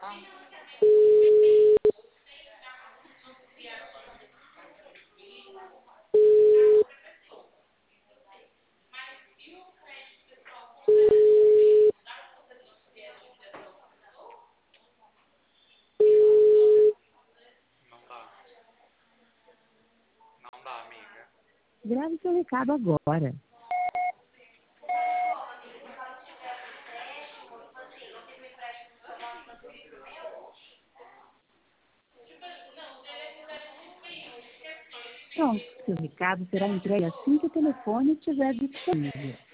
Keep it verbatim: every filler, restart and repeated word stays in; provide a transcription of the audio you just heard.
tá? Não dá. Não dá, amiga. Grave seu recado agora. Pronto, seu recado será entregue assim que o telefone estiver disponível.